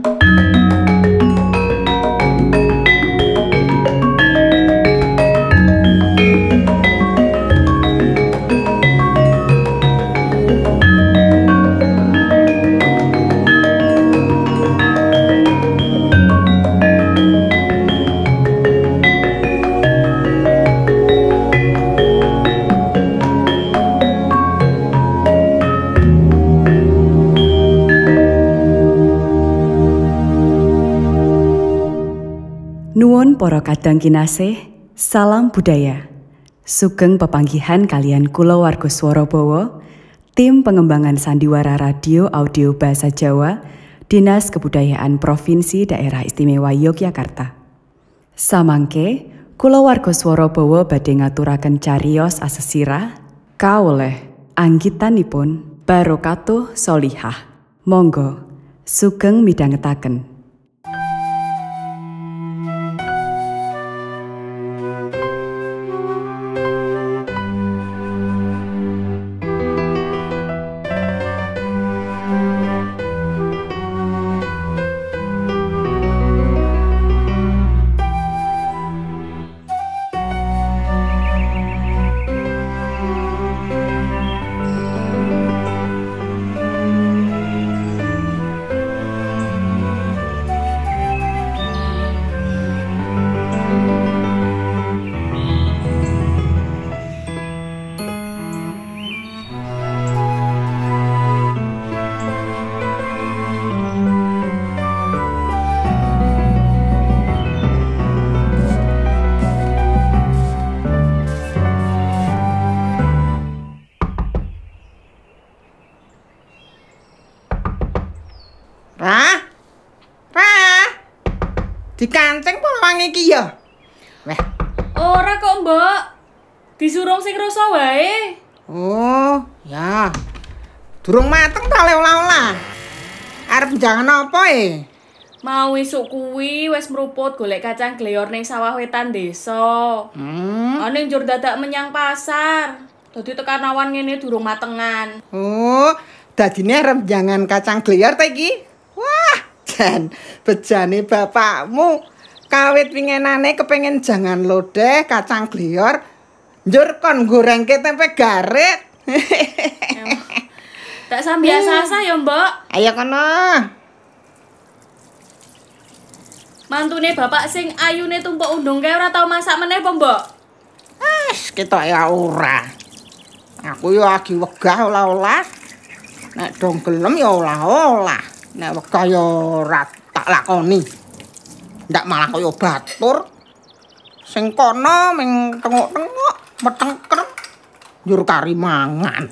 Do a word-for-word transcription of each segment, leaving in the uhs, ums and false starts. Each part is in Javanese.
Nuwun para kadang kinasih, salam budaya. Sugeng pepanggihan kalian kula warga Swarabawa, tim pengembangan sandiwara radio audio bahasa Jawa, Dinas Kebudayaan Provinsi Daerah Istimewa Yogyakarta. Samangke, kula warga Swarabawa badhe ngaturaken cariyos asesirah kawoleh anggitanipun Barokatuh Sholihah. Monggo sugeng midhangetaken. Rah? Rah? Dikancing apa wangi iki ya? Weh. Ora kok, Mbok. Disurung sing rasa wae. Oh, ya. Durung mateng ta le olah-olah. Arep jangan apa e? Mau esuk kuwi wis mruput golek kacang gleyor ning sawah wetan desa. Hmm. Ane njur dadak menyang pasar. Dadi tekan awan ngene durung matengan. Oh, dadine arep jangan kacang gleyor ta iki? Wah, jan bejane bapakmu kawit wingenane kepengin jangan lodeh kacang gleyor njur kon gorengke tempe garet. Tak sambiasa ya, Mbok. Ayo kono. Mantune bapak sing ayune tumpuk undung kae ora tau masak meneh apa, Mbok? Wes ketok ya ora. Aku yo lagi wegah olah-olah. Nek dong gelem ya olah-olah. Nek wegah ya ora tak lakoni. Ndak malah kaya batur. Sing kono ming tengok-tengok, metengker. Njur kari mangan.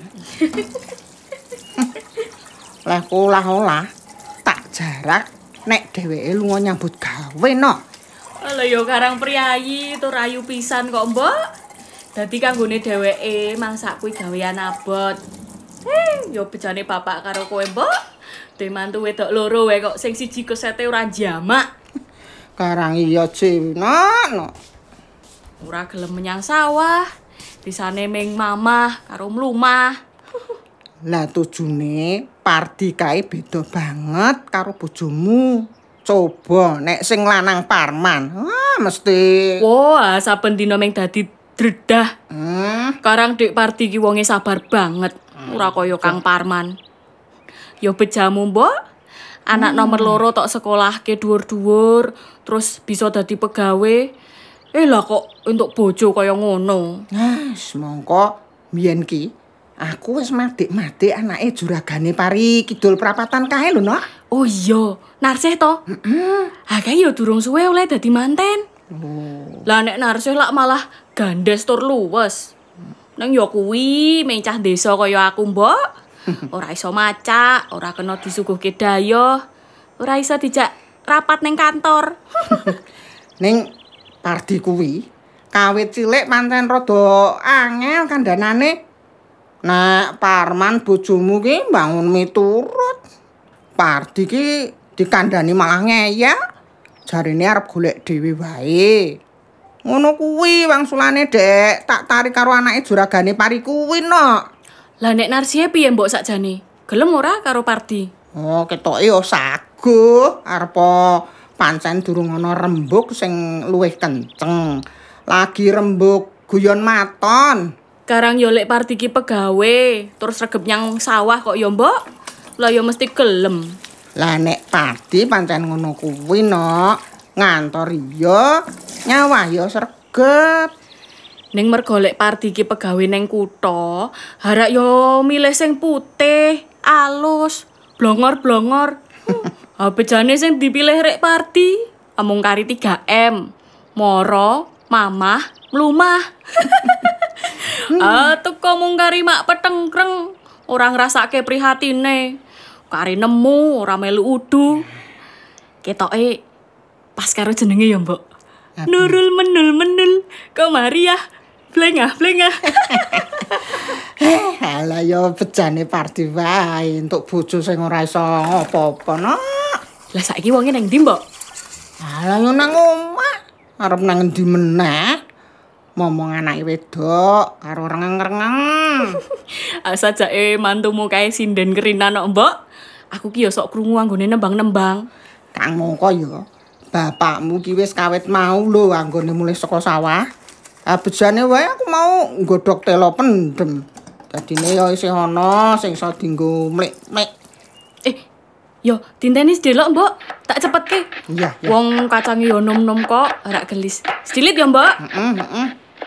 Lah olah-olah tak jarak nek dheweke lunga nyambut gawe no. Lha yo karang priyayi tur ayu pisan kok, Mbok. Dadi kanggone dheweke mangsak kuwi gawean abot. Eh, yo bejane bapak karo kowe, Mbok. De mantu wedok loro wae kok sing siji kesete ora jamak. Karang iya Cina no. Ora gelem menyang sawah. Disane ming mamah karo mlumah. Lah tujune Pardi kae beda banget karo bojomu. Coba nek sing lanang Parman, ah mesti Wah, saben dina ming dadi dredah. Hmm. Karang Dik Pardi ki wonge sabar banget. Ora kaya Kang Parman. Ya bejamu, Mbok. Anak nomor loro tok sekolahke dhuwur-dhuwur, terus bisa dadi pegawe. Eh lah kok untuk bojo kaya ngono. Nah, semongko mbiyen ki aku wis madik-madik anake juragane Pari Kidul Prapatan kae lho, Nok. Oh iya, Narsih to? Heeh. Ha kae ya durung suwe oleh dadi manten. Oh. Lah nek Narsih lak malah gandes tur luwes. Nang ya kuwi mencah desa kaya aku, Mbok. Ora iso macak, ora kena disuguhke dayoh, ora iso dijak rapat ning kantor. Ning Pardi kuwi kawit cilik pancen rada angel kandhanane. Nek Parman bojomu ki mbangun miturut. Pardi ki dikandhani malah ngeyel. Jarine arep golek dhewe wae. Ngono kuwi wangsulane, Dek. Tak tarik karo anake juragane Pari kuwi, Nok. Lah nek Narsie piye mbok sakjane? Gelem ora karo Pardi? Oh, ketoke yo sagu. guh arepa pancen durung ana rembug sing luwih kenceng. Lagi rembug guyon maton. Karang yo lek Pardi ki pegawe, terus regep nyang sawah kok yo, Mbok. Lah yo mesti gelem. Lah nek Pardi pancen ngono kuwi, no. Ngantor iya, nyawah yo sregep. Ning mergo lek Pardi ki pegawe ning kutha, harak yo milih sing putih, alus, blongor-blongor. Ha bejane sing dipilih rek Pardi, amung kari tiga M. Moro, mamah, mlumah. Ah, teko mung kari mak petengkreng, ora ngrasake prihatine. Kari nemu, ora melu udu. Ketoke pas karo jenenge ya, Mbok. Nurul menul menul, kemari ya. Blengah, blengah. Eh, ala yo bejane Pardi wae entuk bojo sing ora iso apa-apa, no. Lah saiki wonge nang ndi, Mbok? Ala yo nang omah. Arep nang endi meneh? Momong anake wedok karo rengeng-rengeng. Asa jake mantumu kae sinden kerinan kok, Mbok. Aku ki yo sok krungu anggone nembang-nembang. Kang mongko yo. Bapakmu ki wis kawit mau lho anggone mulih saka sawah. Abejane wae aku mau nggodhog telo pendem. Dadine yo isih ana sing iso dienggo mlik-mlik. Eh, yo tinteni sedelok, Mbok. Tak cepetke. Iya, iya. Wong kacange yo nom-nom kok, ora gelis. Sedilit ya, Mbok. Heeh, heeh.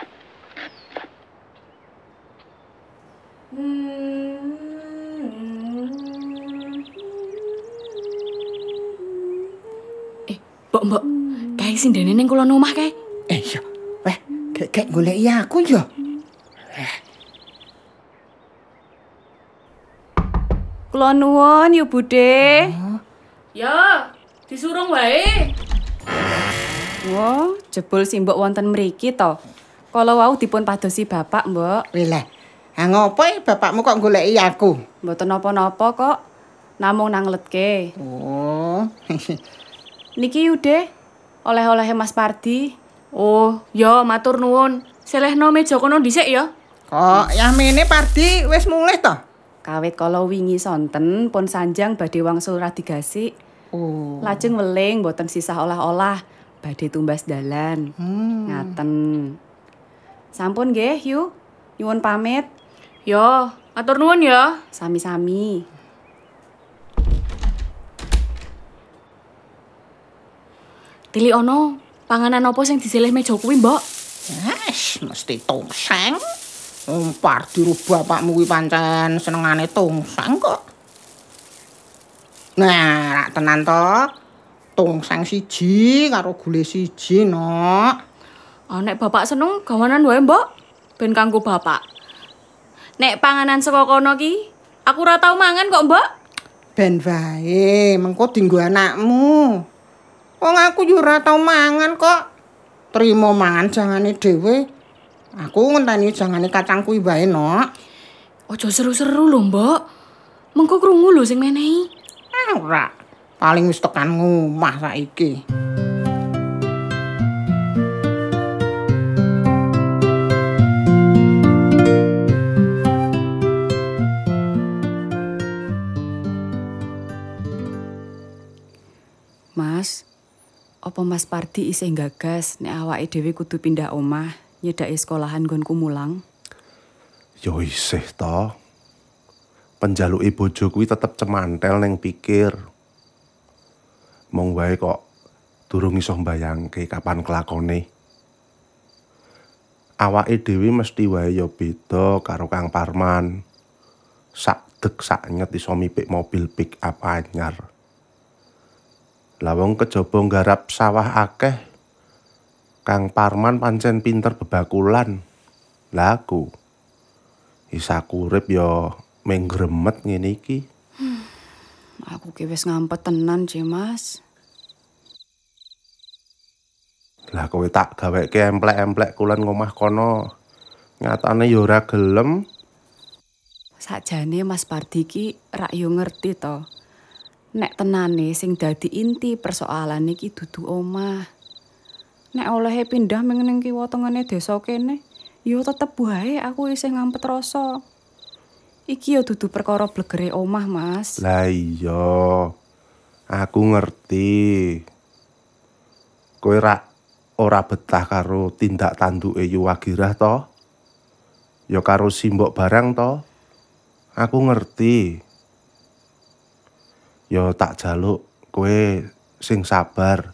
Eh, Mbok, Mbok. Kae sindene ning kulon omah kae. Eh, iya. Weh, gek goleki aku yo. Kula nuwun yu Bude. Ya, disurung wae. Wah, jebul simbok wonten mriki to. Kala wau dipun padosi bapak, Mbok. Lha, ha ngopo bapakmu kok goleki aku? Mboten napa-napa kok. Namung nangletke. Oh. Niki Yude, oleh-olehe Mas Pardi. Oh, ya matur nuwun. Selehno meja kono dhisik ya. Kok yamene Pardi wis mulih to? Kawit kala wingi sonten pun sanjang badhe wangsul radigasi. Oh. Lajeng weling boten sisah olah-olah badhe tumbas dalan. Hmm. Ngaten. Sampun nggih, Yu. Nyuwun pamit. Ya, matur nuwun ya. Sami-sami. Tili ono panganan apa sing disilih meja kuwi, Mbok? Yes, mesti tongseng. Wong Pardi ru bapakmu kuwi pancen senengane tongseng kok. Nah, rak tenan to. Tongseng siji karo gule siji, Nok. Ah, nek bapak seneng gawanan wae, Mbok. Ben kanggo bapak. Nek panganan saka kono ki, aku ora tau mangan kok, Mbok. Ben wae, mengko dienggo anakmu. Wong aku yo ora tau mangan kok. Trimo mangan jangane dhewe. Aku ngenteni jangane kacang kuwi wae, Nok. Aja seru-seru lho, Mbok. Mengko krungu lho sing menehi. Ah, ora. Paling wis tekan ngomah saiki. Mas, apa Mas Pardi isih gagas nek awake dhewe kudu pindah omah nyedaki sekolahan nggonku mulang? Yo isih to. Penjaluke bojo kuwi tetep cemantel ning pikir. Mong wae kok durung iso mbayangke kapan kelakone. Awake dhewe mesti wae yo beda karo Kang Parman. Sak deg sak nyet iso mipik mobil pick up anyar. Lah wong kejaba nggarap sawah akeh. Kang Parman pancen pinter bebakulan. Lah aku isaku urip yo meng gremet ngene iki. Hmm, aku ki wis ngampet tenan, Je, Mas. Lah kowe tak gaweke emplek-emplek kulen ngomah kono. Nyatane yo ora gelem. Sakjane Mas Pardi ki rak yo ngerti to. Nek tenane sing dadi inti persoalan iki dudu omah. Nek olehe pindah meneng kiwa tengene desa kene, yo tetep wae aku isih ngampet rasa. Iki yo dudu perkara blegere omah, Mas. Lah iya. Aku ngerti. Kowe rak ora betah karo tindak tanduke Yuwagirah to? Ya karo simbok barang to? Aku ngerti. Ya tak jaluk kowe sing sabar.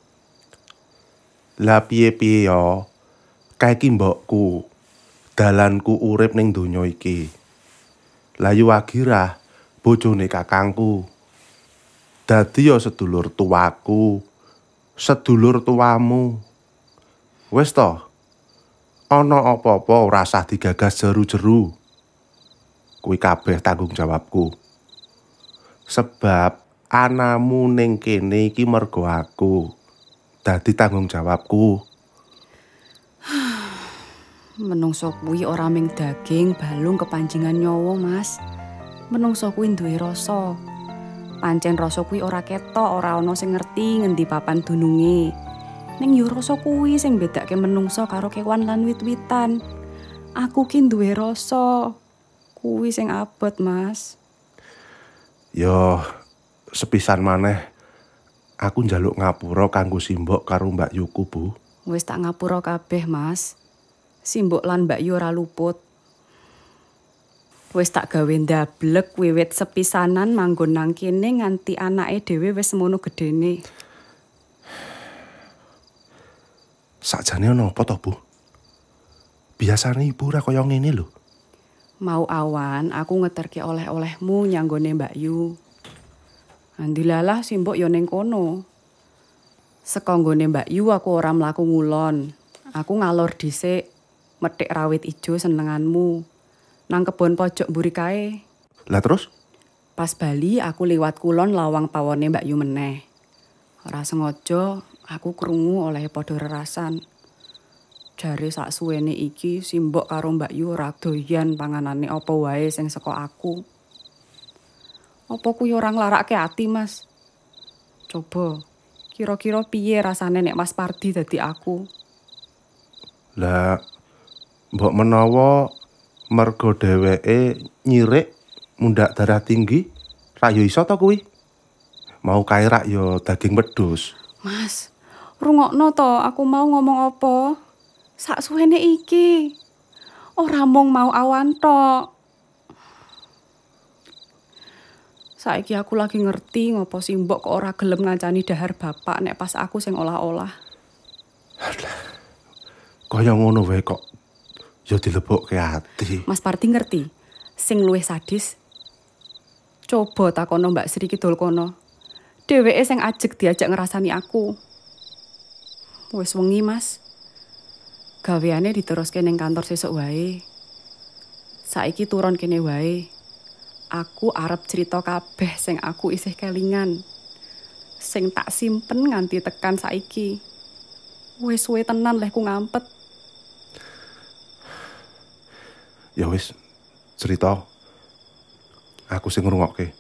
Lah piye-piye ya, kae iki mbokku. Dalanku urip ning donya iki. Lah Yuwagirah bojone kakangku. Dadi ya sedulur tuaku, sedulur tuamu. Wis to? Ana apa-apa ora usah digagas jeru-jeru. Kuwi kabeh tanggung jawabku. Sebab anamu ning kene iki mergo aku. Dadi tanggung jawabku. Menungso kuwi ora ming daging balung kepanjingan nyawa, Mas. Menungso kuwi duwe rasa. Pancen rasa kuwi ora ketok, ora ana sing ngerti ngendi papan dununge. Ning yo rasa kuwi sing bedake menungso karo kewan lan wit-witan. Aku ki duwe rasa. Kuwi sing abot, Mas. Yo sepisan maneh aku njaluk ngapura kanggo Simbok karo Mbak Yuku, Bu. Wis tak ngapura kabeh, Mas. Simbok lan Mbak Yu ora luput. Wis tak gawe ndablek wiwit sepisanan manggon nang kene nganti anake dhewe wis semono gedene. Sakjane ana apa to, Bu? Biasane ibu ora kaya ngene lho. Mau awan aku ngeterke oleh-olehmu nyanggone Mbak Yu. Andilalah Simbok yo ning kono. Saka nggone Mbak Yu aku ora mlaku ngulon. Aku ngalor dhisik metik rawit ijo senenganmu. Nang kebon pojok mburi kae. Lah terus? Pas bali aku liwat kulon lawang pawone Mbak Yu meneh. Ora sengaja aku krungu oleh padha rerasan. Jare sak suwene iki Simbok karo Mbak Yu ora doyan panganane apa wae sing saka aku. Apa kuwi ora nglarake ati, Mas? Coba, kira-kira piye rasane nek Mas Pardi dadi aku? Lah mbok menawa mergo dheweke nyirik mundak darah tinggi, rak yo iso to kuwi. Mau kae rak yo daging wedhus. Mas, rungokno to aku mau ngomong apa? Sak suwene iki. Ora mung mau awan tok. Saiki aku lagi ngerti ngopo Simbok kok ora gelem ngancani dahar bapak nek pas aku sing olah-olah. Kaya ngono wae kok yo dilebokke ati. Mas Parti ngerti sing luwih sadis. Coba takono Mbak Sri Kidul kono. Dheweke sing ajeg diajak ngrasani aku. Wis wengi, Mas. Gaweane diteruske ning kantor sesuk wae. Saiki turun kene wae. Aku arep cerita kabeh sing aku isih kelingan. Sing tak simpen nganti tekan saiki. Wis suwe tenan leh ku ngampet. Ya wis, cerita. Aku sing ngrungokke.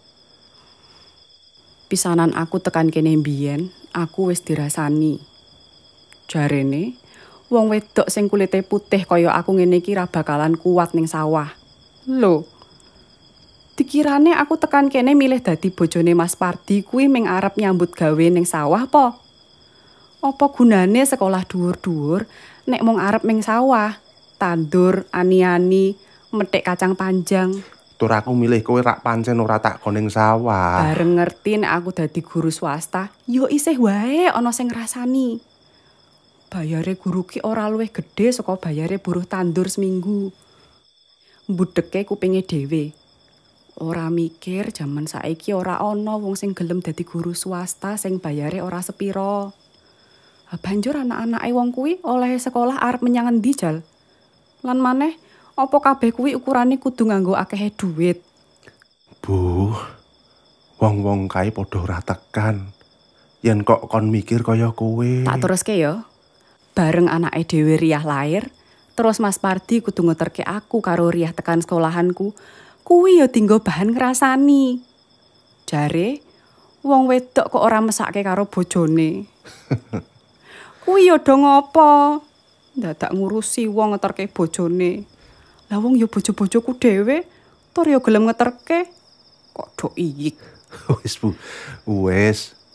Pisanan aku tekan kene mbiyen, aku wis dirasani. Jarene, wong wedok sing kulite putih kaya aku ngene iki ra bakalan kuat ning sawah. Lho. Dikirane aku tekan kene milih dadi bojone Mas Pardi kuwi ming arep nyambut gawe ning sawah po. Apa gunane sekolah dhuwur-dhuwur nek mung arep ming sawah, tandur, ani-ani, metik kacang panjang. Tur aku milih kowe rak pancen ora tak koning sawah. Bareng ngerti nek aku dadi guru swasta, yo isih wae ana sing ngrasani. Bayare guru ki ora luwih gedhe saka bayare buruh tandur seminggu. Mbudheke kupinge dhewe. Ora mikir jaman saiki ora ana wong sing gelem dadi guru swasta sing bayare ora sepira. Banjur anak-anake wong kuwi oleh sekolah arep menyang endi jal? Lan maneh apa kabeh kuwi ukurane kudu nganggo akehe dhuwit? Bu, wong-wong kae padha ora tekan. Yen kok kon mikir kaya kowe. Tak teruske ya. Bareng anake dhewe Riyah lair, terus Mas Pardi kudu ngeterke aku karo Riyah tekan sekolahanku. Kuwi ya dinggo bahan ngrasani. Jare, wong wedok kok ora mesake karo bojone. Kuwi ya do ngopo? Dadak ngurusi wong ngeterke bojone. Lah wong ya bojo-bojoku dhewe, tur ya gelem ngeterke. Kok do iyik. Wis Bu, wis.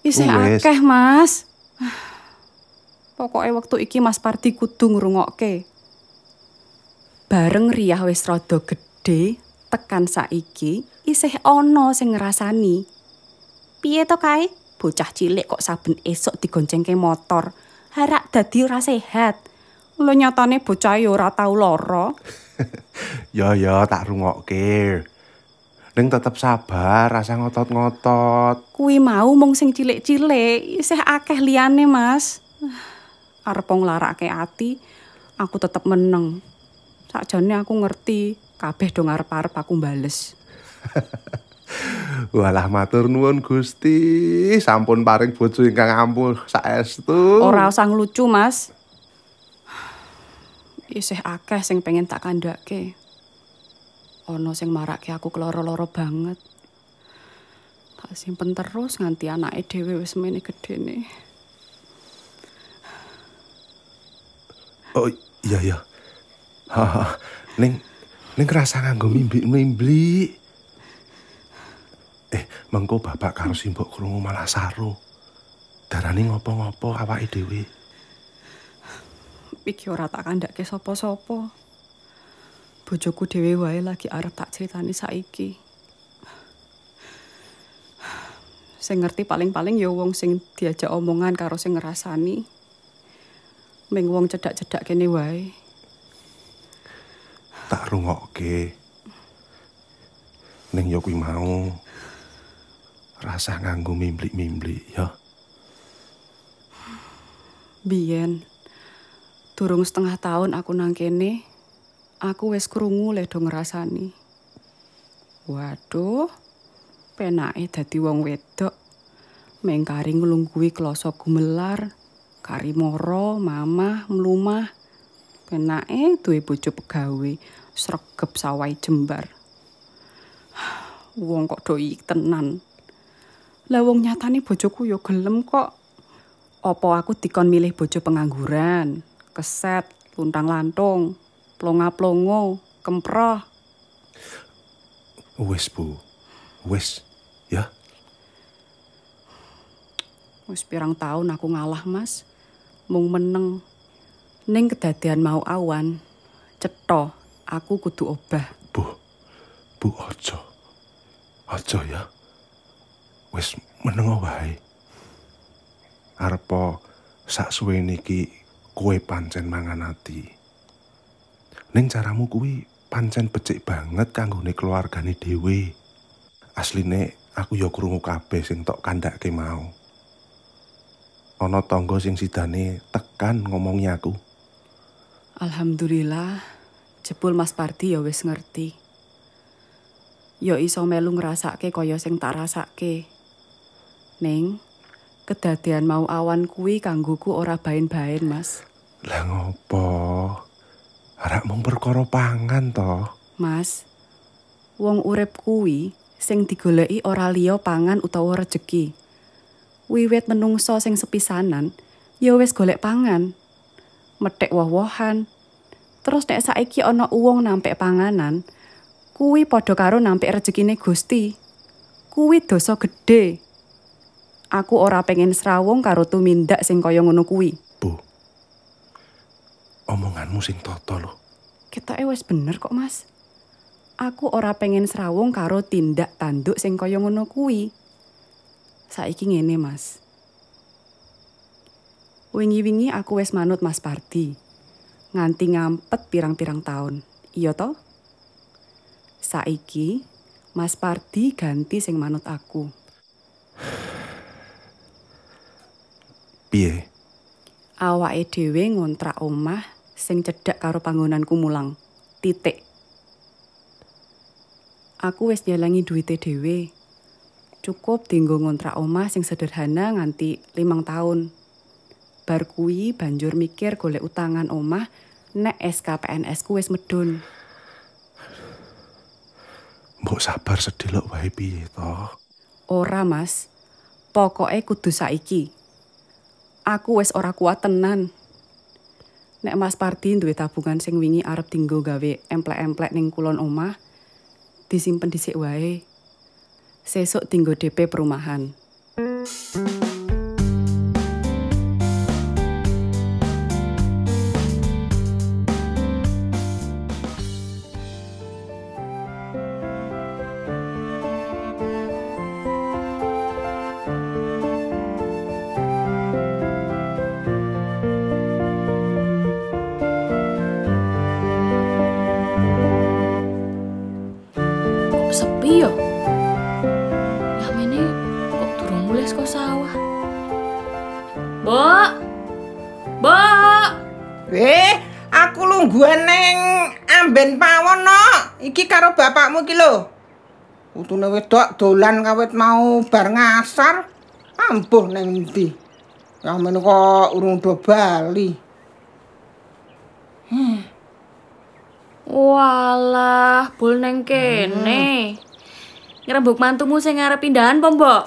Isih Wes. akeh, Mas. Pokoke wektu iki Mas Pardi kudu ngrungokke. Bareng Riyah wis rada gedhe, tekan saiki isih ana sing ngrasani. Piye to kae? Bocah cilik kok saben esuk digoncengke motor. Harak dadi ora sehat. Lho nyatane bocah ya ora tau lara. Ya ya tak rungokke. Ning tetep sabar, rasa ngotot-ngotot. Kuwi mau mung sing cilik-cilik, isih akeh liyane, Mas. Arep nglarake ati, aku tetep meneng. Sakjane aku ngerti, kabeh do ngarep-arep aku mbales. Walah matur nuwun Gusti, sampun paring bojo ingkang ampuh saestu. Ora usah nglucu, Mas. Isih akeh sing pengen tak kandhake. Ana sing marake aku keloro-loro banget. Tak simpen terus nganti anake dhewe wis mene gedene. Oh iya ya. Ha, ning ning rasa nganggo mimbi-mimbi. Eh, mengko bapak karo simbok krungu malah saru. Darane ngopo-ngopo awake dhewe. Iki ora tak kandhake sapa-sapa. Bojoku dhewe wae lagi arep tak critani saiki. Sing ngerti paling-paling ya wong sing diajak omongan karo sing ngrasani. Ming wong cedhak-cedhak kene wae. Tak rungokke. Ning yo kuwi mau rasa nganggo mimblik-mimblik ya. Biyen durung setengah tahun aku nang kene, aku wis krungu le do ngrasani. Waduh, penake dadi wong wedok. Meng kari nglungguhi kloso gumelar, kari moro, mamah, mlumah. Penake duwe bojo pegawe, sregep sawai jembar. Wong kok doi tenan. Lah wong nyatane bojoku ya gelem kok. Apa aku dikon milih bojo pengangguran, keset, luntang-lantung, plonga-plongo, kemproh. Wis, Bu. Wis, ya. Wis pirang tahun aku ngalah, Mas. Mung meneng. Ning kedadian mau awan, cetha aku kudu obah. Bu. Bu aja. Aja ya. Wis meneng wae. Arepa sak suwene iki kowe pancen mangan ati. Ning caramu kuwi pancen becik banget kanggone keluargane dhewe. Asline aku ya krungu kabeh sing tok kandhake mau. Ana tangga sing sidane tekan ngomongi aku. Alhamdulillah, jebul Mas Pardi ya wis ngerti. Ya iso melu ngrasake kaya sing tak rasake. Ning kedadian mau awan kuwi kanggoku ora baen-baen, Mas. Lah ngopo? Arak mung perkara pangan to. Mas, wong urip kuwi sing digoleki ora liya pangan utawa rejeki. Wiwit menungso sing sepisanan, ya wis golek pangan. Methek woh-wohan. Terus nek saiki ana uwong nampik panganan, kuwi padha karo nampik rejekine Gusti. Kuwi dosa gedhe. Aku ora pengen srawung karo tumindak sing kaya ngono kuwi. Bu. Omonganmu sing tata lho. Ketoke wis bener kok, Mas. Aku ora pengen srawung karo tindak tanduk sing kaya ngono kuwi. Saiki ngene, Mas. Wingi-wingi aku wis manut Mas Pardi. Nganti ngampet pirang-pirang taun. Iya to? Saiki Mas Pardi ganti sing manut aku. Piye? Awake dhewe ngontrak omah sing cedhak karo panggonanku mulang. Titik. Aku wis nyelengi duwite dhewe. Cukup dienggo ngontrak omah sing sederhana nganti limang taun. Bar kuwi banjur mikir golek utangan omah nek S K P N S ku wis medhun. Mbok sabar sedelok wae piye to? Ora, Mas. Pokoke kudu saiki. Aku wis ora kuat tenan. Nek Mas Pardi duwe tabungan sing wingi arep dienggo gawe emplek-emplek ning kulon omah, disimpen dhisik wae. Sesuk dienggo D P perumahan. saka sawah. Mbok. Mbok. Eh, aku lungguhan ning amben pawon no. Iki karo bapakmu iki lho. Utune wedok dolan kawit mau bar ngasar. Ampuh ning ndi? Yang men kok urung do bali. Hmm. Walah, bol neng kene. Hmm. Ngrembug mantumu sing arep pindahan apa, Mbok?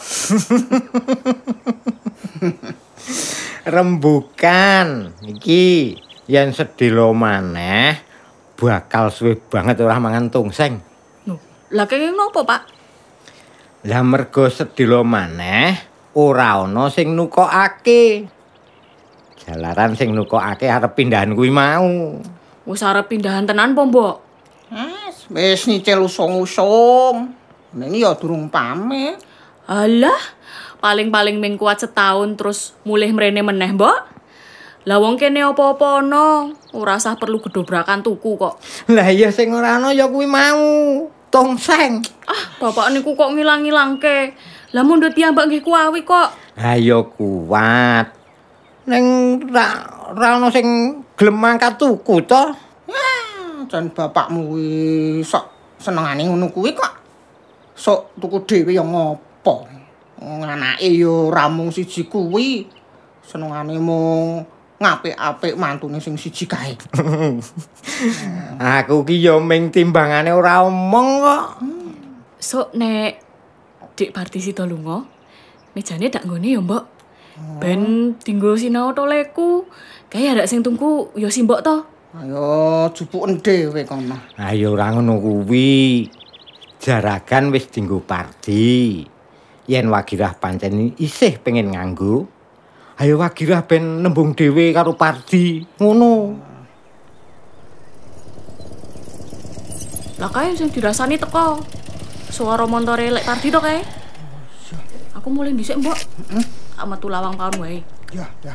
Rembukan. Iki yen sedilo maneh bakal suwe banget ora mangan tongseng. Loh, lah kene nopo, Pak? Lah mergo sedilo maneh ora ana sing nukokake. Jalaran sing nukokake arep pindahan kuwi mau. Wis arep pindahan tenan po, Mbok? Wes, wis nyicil usung-usung. Ning ya durung pamit. Alah, paling-paling ming kuat setahun terus mulih mrene meneh, Mbok. Lah wong kene apa-apa ana, ora usah perlu gedobrakan tuku kok. Lah iya sing ora ana ya kuwi mau. Tongseng. Ah, bapak niku kok ngilang-ngilangke. Lah mundhut piyambak nggih kuawi kok. Ayo kuat. Ning ra ra ana sing gelem mangkat tuku to. Ya, jan bapakmu kuwi sok senengane ngono kuwi kok. Sok tuku dhewe ya ngopo. Wong anake ya ora mung siji kuwi. Senengane mung ngapik-apik mantune sing siji kae. Aku ki ya ming timbangane ora omong kok. Sok nek Dik Partisito lunga, mejane dak nggone ya, Mbok. Ben dinggo sinau toleku. Kae ada sing tungku ya simbok to. Ayo jupuken dhewe kono. Ayo ora ngono kuwi. Jaragan wis dinggo Pardi. Yen Wagirah pancen isih pengen nganggo, ayo Wagirah ben nembung dhewe karo Pardi. Ngono. Lah kae sing dirasani teko. Suara montore lek Pardi to kae. Aku mulai dhisik, Mbok. Heeh. Tak metu lawang paun wae. Ya, ya.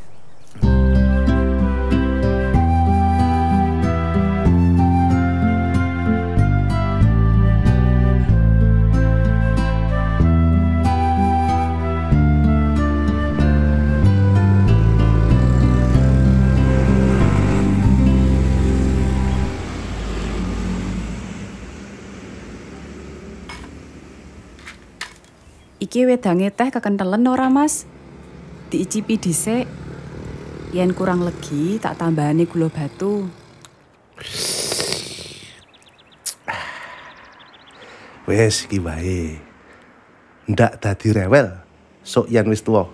Iki wedange teh kekentelen ora, Mas? Diicipi dhisik. Yen kurang legi tak tambahane gula batu. Wes iki wae. Ndak dadi rewel sok yen wis tuwa.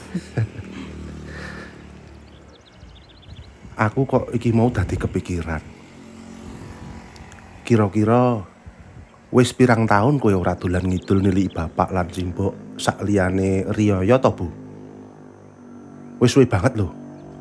Aku kok iki mau dadi kepikiran. Kira-kira wis pirang tahun kowe ora dolan ngidul niliki bapak lan simbok sak liyane riyaya to, Bu? Wis suwe banget lho.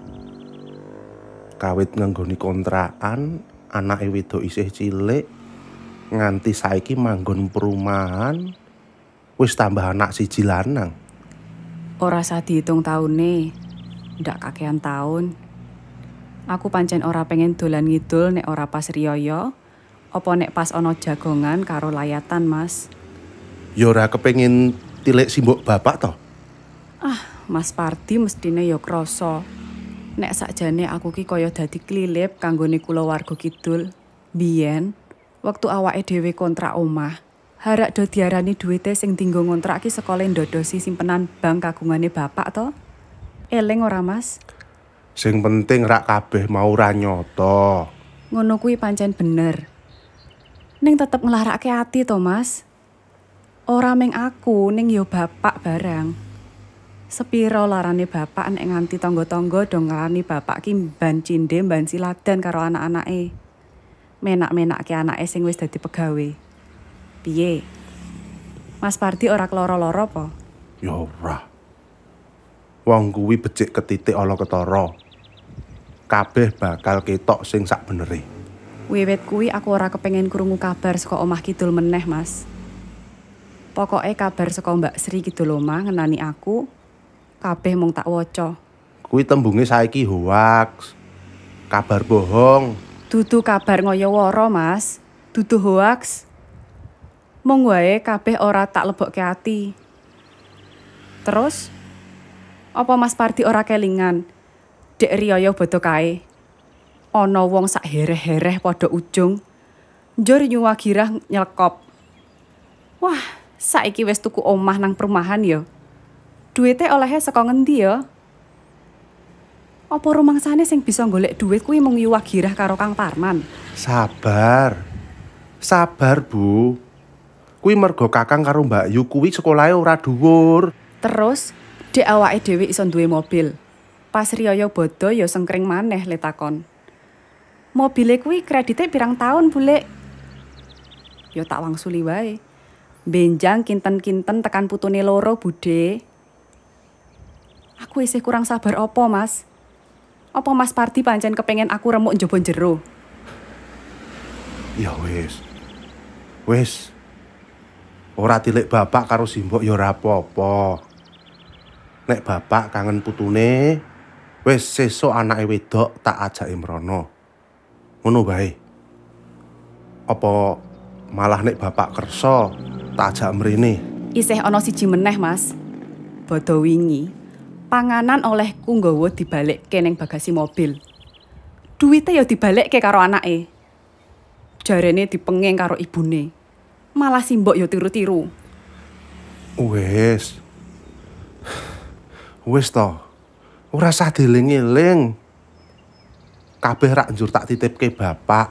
Kawit nganggoni kontrakan, anake wedok isih cilik, nganti saiki manggon perumahan, wis tambah anak siji lanang. Ora usah diitung taune. Ndak kakean taun. Aku pancen ora pengen dolan ngidul nek ora pas riyaya. Apa nek pas ana jagongan karo layatan, Mas? Ya ora kepengin tilik simbok bapak to? Ah, Mas Pardi mestine ya krasa. Nek sakjane aku ki kaya dadi klilip kanggone kulawarga kidul. Biyen, wektu awake dhewe kontrak omah, harak do diarani duwite sing dienggo ngontrak ki saka le ndodosi simpenan bank kagungane bapak to. Eling ora, Mas? Sing penting rak kabeh mau ra nyoto. Ngono kuwi pancen bener. Ning tetep nglarake ati to, Mas. Ora ming aku, ning yo bapak barang. Sepiro larane bapak nek nganti tangga-tangga do ngarani bapak ki mban cindhe mban siladan karo anak-anake. Menak-menakke anake sing wis dadi pegawe. Piye? Mas Pardi ora keloro-loro apa? Ya ora. Wong kuwi becik ketitik ala ketara. Kabeh bakal ketok sing sak benere. Wiwit kuwi aku ora kepengin krungu kabar saka omah kidul meneh, Mas. Pokoke kabar saka Mbak Sri kidul omah ngenani aku, kabeh mung tak waca. Kuwi tembunge saiki hoax. Kabar bohong. Dudu kabar ngoyo-woro, Mas. Dudu hoax. Mung wae kabeh ora tak lebokke ati. Terus apa Mas Pardi ora kelingan? Dek riyaya bodo kae. Ana wong sak hereh-hereh padha ujung. Njur nyuwa girah nyelkop. Wah, saiki wis tuku omah nang perumahan ya. Duite olehe saka ngendi ya? Apa rumangsane sing bisa golek duit kuwi mung nyuwa girah karo Kang Parman? Sabar. Sabar, Bu. Kuwi mergo Kakang karo Mbak Yu kuwi sekolahe ora dhuwur. Terus, dek awake dhewe iso duwe mobil. Pas riyaya bodo ya sengkring maneh le takon. Mobile kuwi kredite pirang tahun, Bulek? Ya tak wangsuli wae. Benjang kinten-kinten tekan putune loro, Bude. Aku isih kurang sabar opo, Mas? Apa Mas Pardi pancen kepengen aku remuk njaba jero? Ya wis. Wis. Ora tilik bapak karo simbok ya ora apa-apa. Nek bapak kangen putune, wis sesuk anake wedok tak ajake mrono. Ngono bae. Apa malah nek bapak kersa tak ajak mrene? Isih ana siji meneh, Mas. Bodo wingi, panganan olehku nggawa dibalekke ning bagasi mobil. Duwite ya dibalekke karo anake. Jarene dipenging karo ibune. Malah simbok ya tiru-tiru. Wis. Wis to. Ora usah dieling-eling. Kabeh rak njur tak titipke bapak.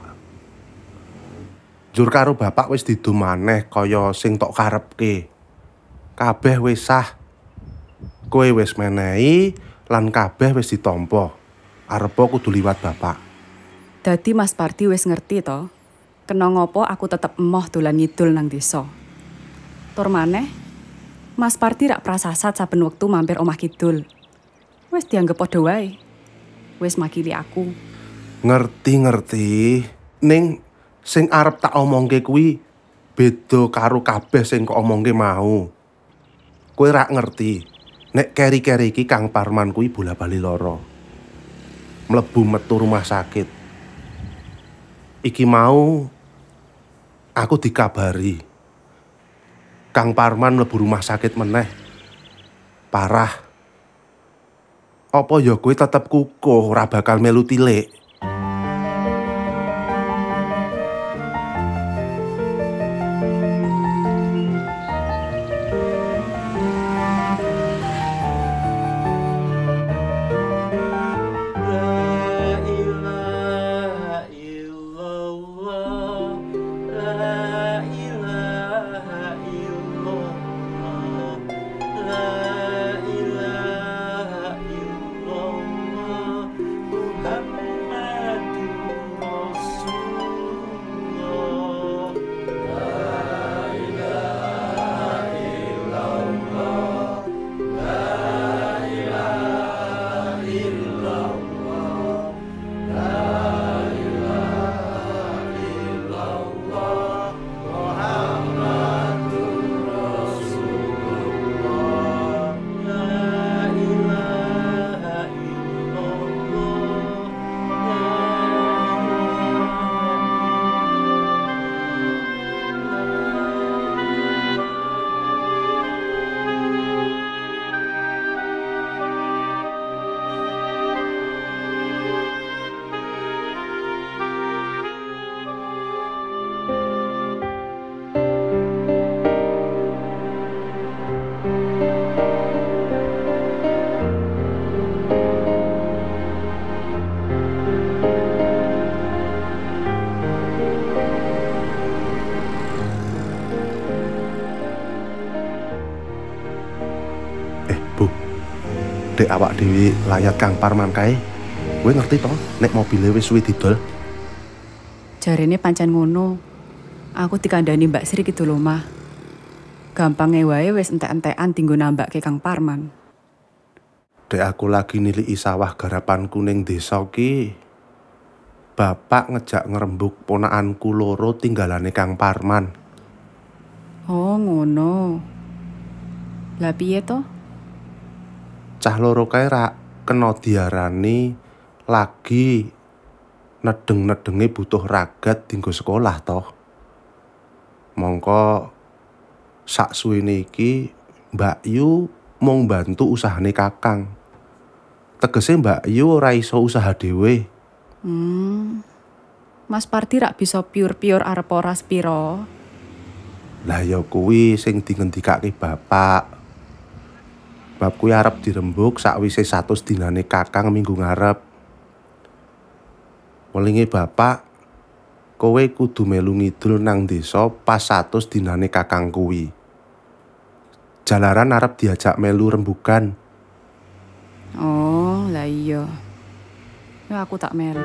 Njur karo bapak wis didu maneh kaya sing tok karepke. Kabeh wis sah. Kowe wis menehi lan kabeh wis ditampa. Arepa kudu liwat bapak. Dadi Mas Pardi wis ngerti to. Kena ngopo aku tetep emoh dolan ngidul nang desa. Tur maneh, Mas Pardi rak prasasat saben wektu mampir omah kidul. Wis dianggep padha wae. Wis makili aku. Ngerti-ngerti. Ning sing arep tak omongke kuwi beda karo kabeh sing kok omongke mau. Kowe rak ngerti. Nek keri-keri iki Kang Parman kuwi bola-bali lara. Mlebu metu rumah sakit. Iki mau aku dikabari Kang Parman mlebu rumah sakit meneh. Parah. Apa ya kowe tetep kukuh ora bakal melu tilik? Dek awak dhewe layat Kang Parman kae. Kowe ngerti to nek mobile wis suwe didol? Jarene pancen ngono. Aku dikandani Mbak Sri kidul omah. Gampange wae wis entek-entekan dinggo nambake Kang Parman. Dek aku lagi niliki sawah garapanku ning desa ki. Bapak ngejak ngerembug ponakanku loro tinggalane Kang Parman. Oh, ngono. Lah piye to? Cah loro kae rak kena diarani lagi nedeng-nedenge butuh ragat dinggo sekolah toh. Mongko sak suwene iki Mbak Yu mau bantu usahane Kakang. Tegese Mbak Yu ora iso usaha dhewe. Hmm. Mas Pardi rak bisa piur-piur arep ora spiro. Lah ya kuwi sing dingendikake bapak. Bab kuwi arep dirembuk sakwise satus dinane Kakang minggu ngarep. Welinge bapak, kowe kudu melu ngidul nang desa pas satus dinane Kakang kuwi. Jalaran arep diajak melu rembugan. Oh, lah iya. Ya aku tak melu.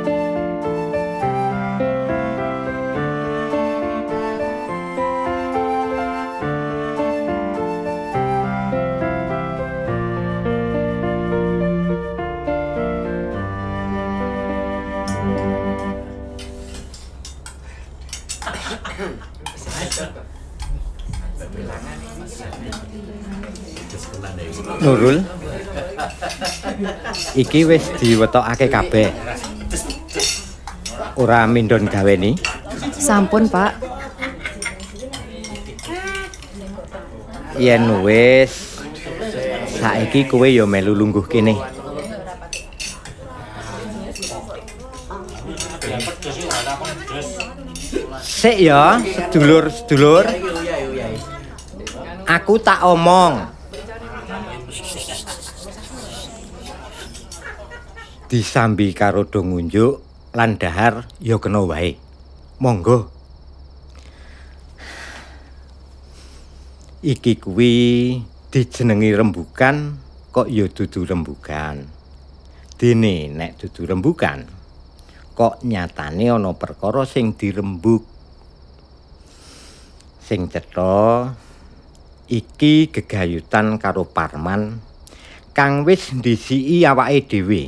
Nurul, iki wis diwetokake kabeh. Ora mindon gaweni. Sampun, Pak. Yen wis saiki kowe ya melu lungguh kene. Sik ya, sedulur-sedulur. Aku tak omong. Disambi karo do ngunjuk lan dahar ya kena wae. Monggo. Iki kuwi dijenengi rembugan kok ya dudu rembugan. Dene nek dudu rembugan kok nyatane ana perkara sing dirembug. Sing cetha iki gegayutan karo Parman kang wis ndisiki awake dhewe.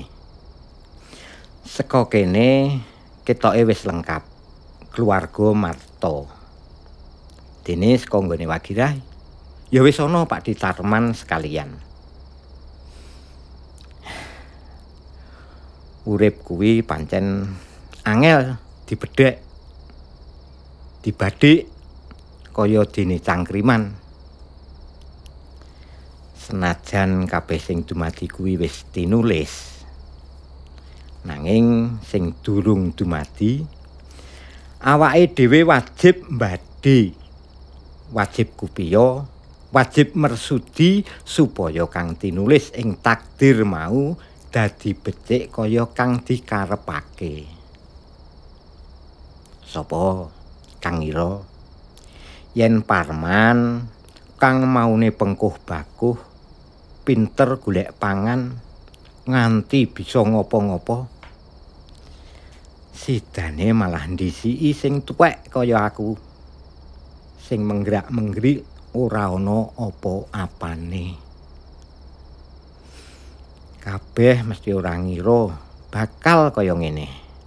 Seka kene ketoke wis lengkap. Keluarga Marto. Dene saka nggone Wagirah ya wis ana Pak Ditarman sekalian. Urip kuwi pancen angel dibedhek. Dibadik kaya dene cangkriman. Senajan kabeh sing dumadi kuwi wis tinulis. Nanging sing durung dumadi awake dhewe wajib mbadi, wajib kupiya, wajib mersudi supaya kang tinulis ing takdir mau dadi becik kaya kang dikarepake. Sapa kang ngira yen Parman kang maune pengkuh bakuh pinter golek pangan nganti bisa ngopo-ngopo, sidane malah ndisiki sing tuwek kaya aku, sing menggrak-menggrik ora ana apa-apane. Kabeh mesti ora ngira bakal kaya ngene.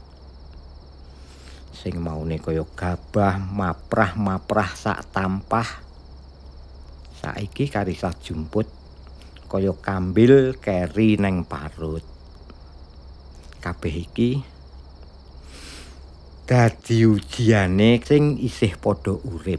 Sing maune kaya gabah maprah-maprah sak tampah, saiki karisah jumput kaya kambil keri neng parut. Kabeh iki dadi ujiane sing isih padha urip.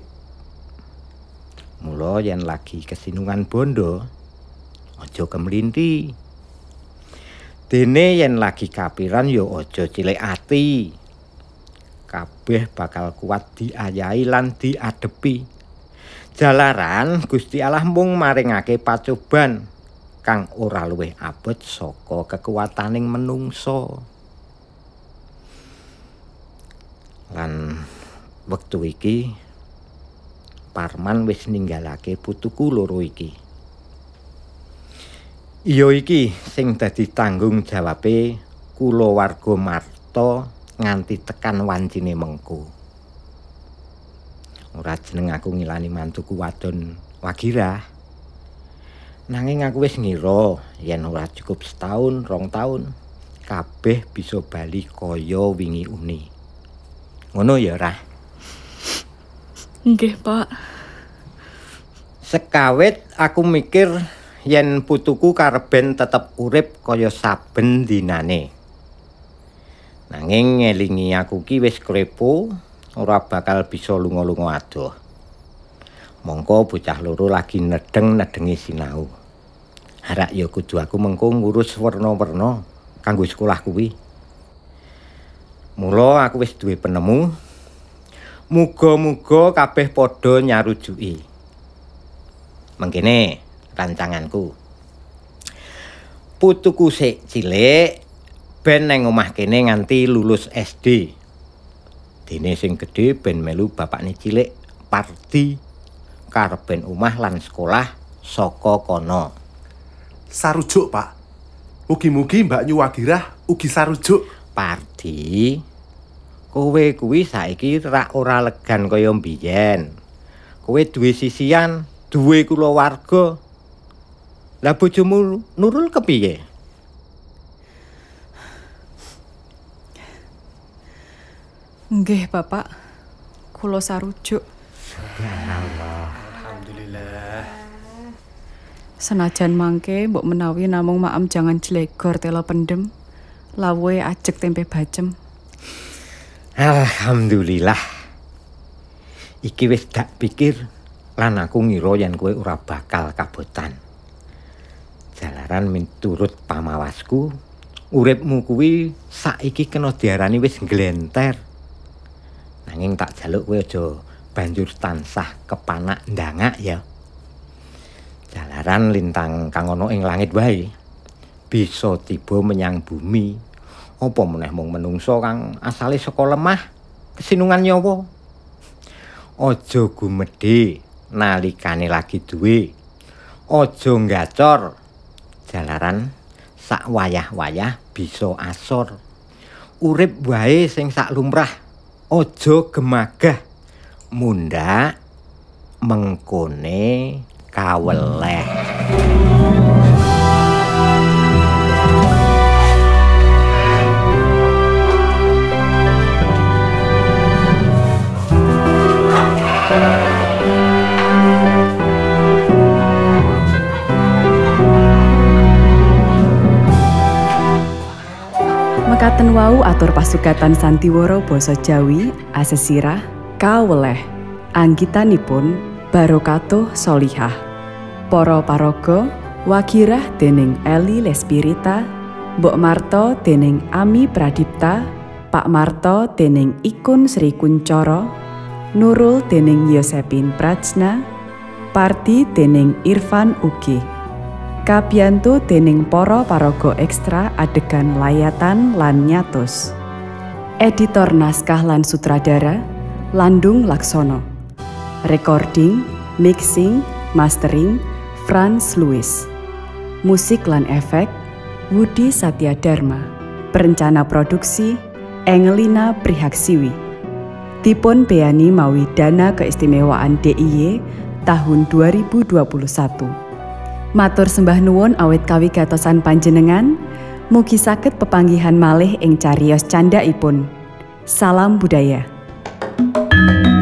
Mula yen lagi kesinungan bondo, aja kemlinti. Dene yen lagi kapiran ya aja cilik ati. Kabeh bakal kuat diayahi lan diadepi. Jalaran Gusti Allah mung maringake pacoban kang ora luwih abot saka kekuwataning menungsa. Lan wektu iki Parman wis ninggalake putuku loro iki. Iya iki sing dadi tanggung jawabe kulawarga Marta nganti tekan wancine mengko. Ora jeneng aku ngilani mantuku wadon Wagirah. Nanging aku wis ngira yen ora cukup setahun, rong tahun, kabeh bisa bali kaya wingi uni. Ngono ya, Rah? Nggih, Pak. Sekawit aku mikir yen putuku kareben tetep urip kaya saben dinane. Nanging ngelingi aku ki wis krepo, ora bakal bisa lunga-lunga adoh. Mongko bocah loro lagi nedeng-nedengi sinau. Harak ya kudu aku mengko ngurus werna-werna kanggo sekolah kuwi. Mula aku wis duwe penemu. Muga-muga kabeh padha nyarujuki. Mengkene rancanganku. Putuku sik cilik ben nang omah kene nganti lulus S D. Dene sing gedhe ben melu bapakne cilik Pardi karepen omah lan sekolah saka kono. Sarujuk, Pak. Mugi-mugi Mbak Nyu Wagirah ugi sarujuk. Pardi, kowe kuwi saiki rak ora legan kaya mbiyen. Kowe duwe sisian, duwe kulawarga. Lah bojomu Nurul kepiye? Nggih, Bapak. Kula sarujuk. Senajan mangke mbok menawi namung maem jangan jlegor tela pendem. Lawuhe ajeg tempe bacem. Alhamdulillah. Iki wis dak pikir lan aku ngira yen kowe ora bakal kabotan. Jalaran miturut pamawasku, uripmu kuwi saiki kena diarani wis glenter. Nanging tak jaluk kowe aja banjur tansah kepanak ndangak ya. Jalaran lintang kang ana ing langit wae bisa tiba menyang bumi. Apa meneh mung menungso kang asale saka lemah kesinungan nyawa. Aja gumedhe nalikane lagi duwe. Aja gacor. Jalaran sak wayah-wayah bisa asor. Urip wae sing sak lumrah. Aja gemagah. Mundhak mengkone kaweleh. Mekaten wau atur pasugatan santiwara basa Jawi asesirah kaweleh anggitanipun barokatuh solihah. Para paraga wagirah dening Eli Lespirita, Mbok Marto dening Ami Pradipta, Pak Marto dening Ikun Sri Kuncoro, Nurul dening Yosepin Prajna, Parti dening Irfan ugi. Kabiyantu dening para paraga ekstra adegan layatan lan nyatus. Editor naskah lan sutradara Landung Laksono. Recording, mixing, mastering Franz Louis. Musik lan efek Wudi Satyadharma. Perencana produksi Engelina Prihaksiwi. Dipun beyani mawi dana keistimewaan D I Y tahun dua ribu dua puluh satu. Matur sembah nuwun awit kawigatosan panjenengan, mugi saged pepanggihan malih ing cariyos candhaipun. Salam budaya.